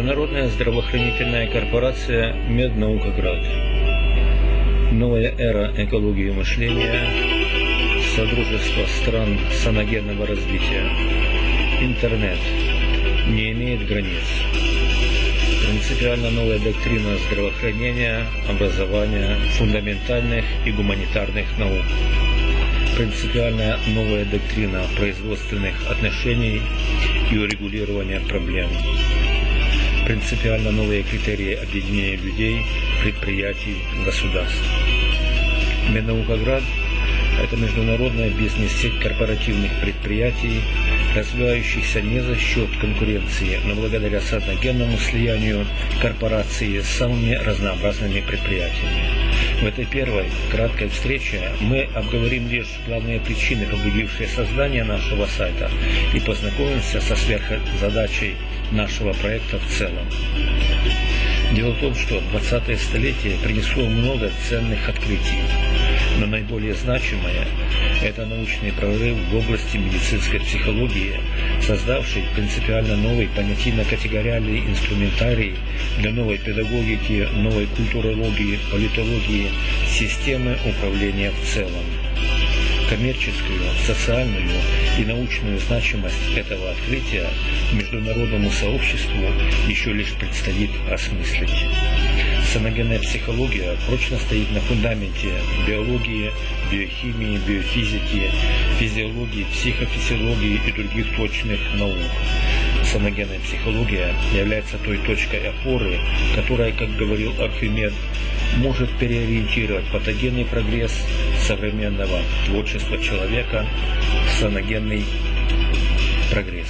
Международная здравоохранительная корпорация Меднаукоград. Новая эра экологии мышления, Содружество стран саногенного развития. Интернет не имеет границ. Принципиально новая доктрина здравоохранения, образования, фундаментальных и гуманитарных наук. Принципиально новая доктрина производственных отношений и урегулирования проблем. Принципиально новые критерии объединения людей, предприятий, государств. Меднаукоград – это международная бизнес-сеть корпоративных предприятий, развивающихся не за счет конкуренции, но благодаря саногенному слиянию корпорации с самыми разнообразными предприятиями. В этой первой краткой встрече мы обговорим лишь главные причины, побудившие создание нашего сайта, и познакомимся со сверхзадачей нашего проекта в целом. Дело в том, что 20-е столетие принесло много ценных открытий, но наиболее значимое – это научный прорыв в области медицинской психологии, создавший принципиально новый понятийно-категориальный инструментарий для новой педагогики, новой культурологии, политологии, системы управления в целом. Коммерческую, социальную и научную значимость этого открытия международному сообществу еще лишь предстоит осмыслить. Саногенная психология прочно стоит на фундаменте биологии, биохимии, биофизики, физиологии, психофизиологии и других точных наук. Саногенная психология является той точкой опоры, которая, как говорил Архимед, может переориентировать патогенный прогресс современного творчества человека в саногенный прогресс.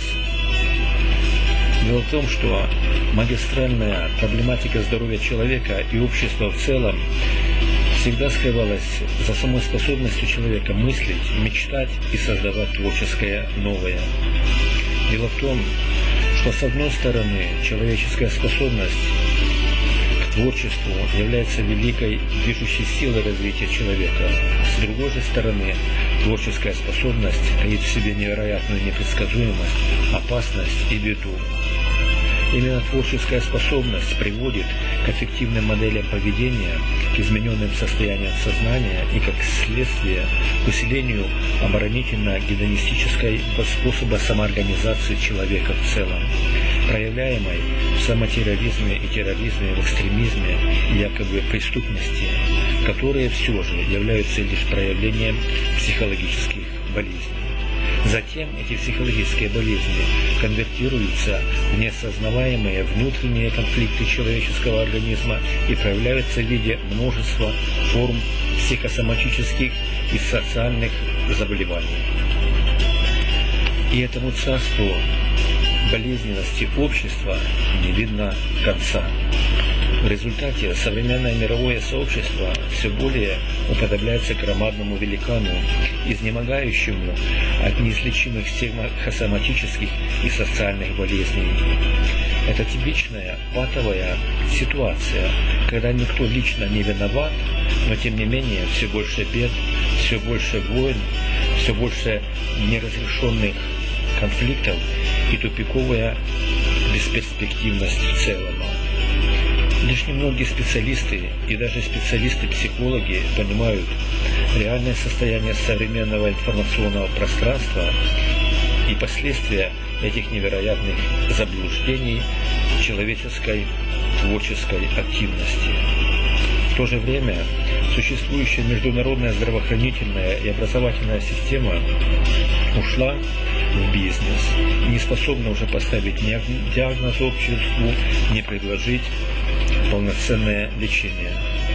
Дело в том, что магистральная проблематика здоровья человека и общества в целом всегда скрывалась за самой способностью человека мыслить, мечтать и создавать творческое новое. Дело в том, что с одной стороны человеческая способность к творчеству является великой движущей силой развития человека. С другой же стороны, творческая способность таит в себе невероятную непредсказуемость, опасность и беду. Именно творческая способность приводит к эффективным моделям поведения, к измененным состояниям сознания и, как следствие, к усилению оборонительно-гедонистического способа самоорганизации человека в целом, проявляемой в самотерроризме и терроризме, в экстремизме и якобы преступности, которые все же являются лишь проявлением психологических болезней. Затем эти психологические болезни конвертируются в неосознаваемые внутренние конфликты человеческого организма и проявляются в виде множества форм психосоматических и социальных заболеваний. И этому царству болезненности общества не видно конца. В результате современное мировое сообщество все более уподобляется громадному великану, изнемогающему от неизлечимых психосоматических и социальных болезней. Это типичная патовая ситуация, когда никто лично не виноват, но тем не менее все больше бед, все больше войн, все больше неразрешенных конфликтов и тупиковая бесперспективность в целом. Лишь немногие специалисты и даже специалисты-психологи понимают реальное состояние современного информационного пространства и последствия этих невероятных заблуждений человеческой творческой активности. В то же время существующая международная здравоохранительная и образовательная система ушла в бизнес и не способна уже поставить ни диагноз обществу, ни предложить полноценное лечение.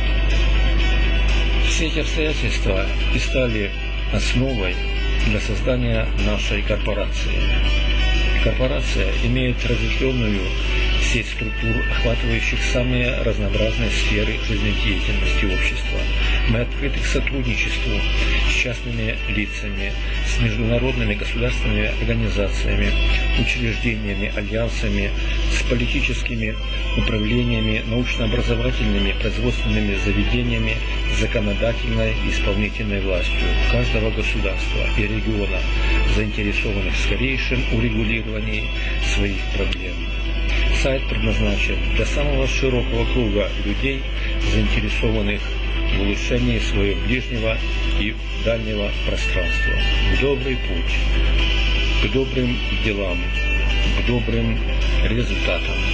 Все эти обстоятельства и стали основой для создания нашей корпорации. Корпорация имеет разветвленную сеть структур, охватывающих самые разнообразные сферы жизнедеятельности общества. Мы открыты к сотрудничеству с частными лицами, с международными государственными организациями, учреждениями, альянсами, с политическими управлениями, научно-образовательными, производственными заведениями, законодательной и исполнительной властью каждого государства и региона, заинтересованных в скорейшем урегулировании своих проблем. Сайт предназначен для самого широкого круга людей, заинтересованных в улучшении своего ближнего и дальнего пространства. В добрый путь, к добрым делам, к добрым результатам.